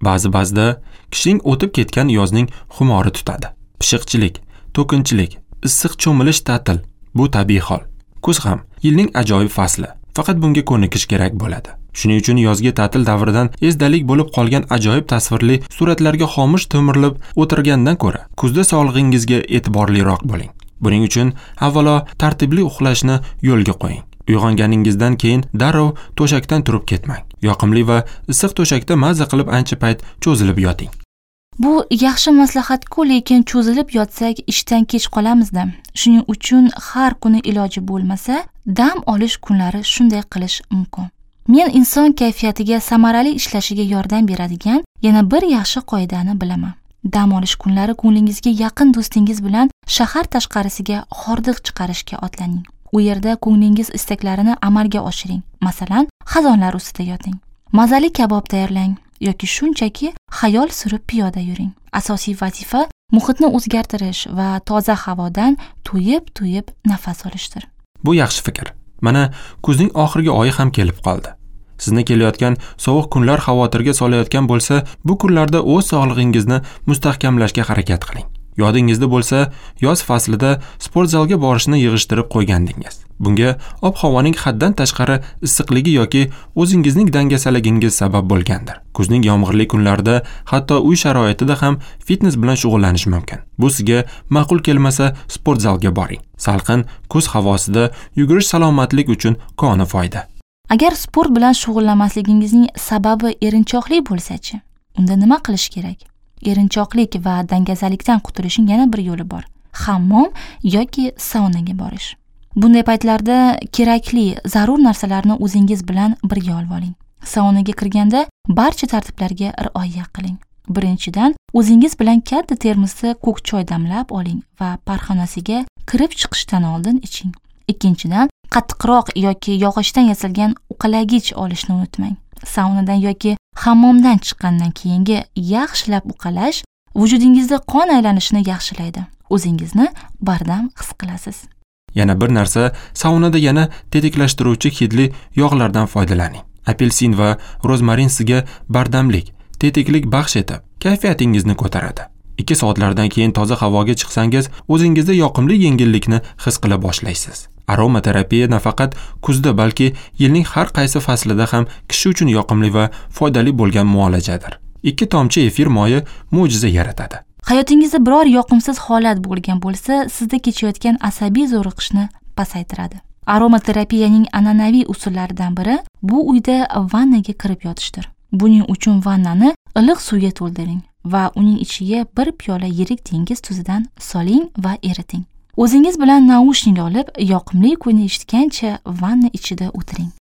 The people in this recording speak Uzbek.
Ba'zida kishining o'tib ketgan yozning xumori tutadi. Pishiqchilik, to'kinchilik, issiq cho'milish ta'til bu tabiiy hol. Kuz ham yilning ajoyib fasli. Faqat bunga ko'nikish kerak bo'ladi. Shuning uchun yozgi ta'til davridan esdalik bo'lib qolgan ajoyib tasvirli suratlarga xomush to'mirilib o'tirgandan ko'ra, kuzda sog'lig'ingizga e'tiborliroq bo'ling. Buning uchun avvalo tartibli uxlashni yo'lga qo'ying. Uyg'onganingizdan keyin darrov to'shakdan turib ketmang. Yoqimli va issiq to'shakda maza qilib ancha payt cho'zilib yoting. Bu yaxshi maslahat-ku, lekin cho'zilib yotsak ishdan kech qolamizda. Shuning uchun har kuni iloji bo'lmasa, dam olish kunlari shunday qilish mumkin. Men inson kayfiyatiga samarali ishlashiga yordam beradigan yana bir yaxshi qoidani bilaman. Dam olish kunlari ko'nglingizga yaqin do'stingiz bilan shahar tashqarisiga hordiq chiqarishga otlaning. U yerda ko'nglingiz istaklarini amalga oshiring. Masalan, xazonlar ustida yoting. Mazali kabob tayyorlang yoki shunchaki xayol surib piyoda yuring. Asosiy vazifa muhitni o'zgartirish va toza havodan to'yib nafas olishdir. Bu yaxshi fikr. Mana kuzning oxirgi oyi ham kelib qoldi. Sizni kelayotgan sovuq kunlar xavotirga solayotgan bo'lsa, bu kunlarda o'z sog'lig'ingizni mustahkamlashga harakat qiling. Yodingizda bo'lsa, yoz faslida sport zalga borishni yig'ishtirib qo'ygandingiz. Bunga ob-havoning haddan tashqari issiqligi yoki o'zingizning dangasaligingiz sabab bo'lgandir. Kuzning yomg'irli kunlarida hatto uy sharoitida ham fitness bilan shug'ullanish mumkin. Bu sizga ma'qul kelmasa, sport zalga boring. Salqin kuz havosida yugurish salomatlik uchun koni foyda. Agar sport bilan shug'ullanmasligingizning sababi erinchoqlik bo'lsa-chi, unda nima qilish kerak? Erinchoqlik va dangasalikdan qutulishning yana bir yo'li bor. Hammom yoki saunaga borish. Bunday paytlarda kerakli, zarur narsalarni o'zingiz bilan birga olib oling. Saunaga kirganda barcha tartiblarga rioya qiling. Birinchidan, o'zingiz bilan katta termosda ko'k choy damlab oling va parxonasiga kirib chiqishdan oldin iching. Ikkinchidan, qattiqroq yoki yog'ochdan yasalgan uqalagich olishni unutmang. Saunadan yoki hammomdan chiqqandan keyingi yaxshilab uqalash vujudingizda qon aylanishini yaxshilaydi. O'zingizni bardam his qilasiz. Yana bir narsa, saunada yana tetiklashtiruvchi hidli yog'lardan foydalaning. Apelsin va rozmarin sizga bardamlik, tetiklik baxsh etib, kayfiyatingizni ko'taradi. 2 soatlardan keyin toza havoga chiqsangiz, o'zingizda yoqimli yengillikni his qila boshlaysiz. Aromaterapiya nafaqat kuzda, balki yilning har qaysi faslida ham kishi uchun yoqimli va foydali bo'lgan muolajadir. 2 tomchi efir moyi mo'jiza yaratadi. Hayotingizda biror yoqimsiz holat bo'lgan bo'lsa, sizda kechayotgan asabiy zo'riqishni pasaytiradi. Aromaterapiyaning an'anaviy usullaridan biri bu uyda vannaga kirib yotishdir. Buning uchun vannani iliq suvga to'ldiring va uning ichiga 1 piyola yirik dengiz tuzidan soling va eriting. O'zingiz bilan naushnik olib, yoqimli kuyni eshitgancha vanna ichida o'tiring.